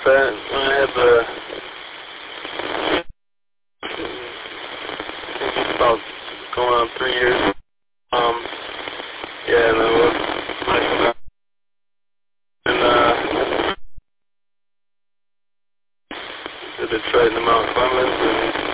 that when I had the about going on 3 years. Yeah, and I was and to Detroit and Mount Clemens, and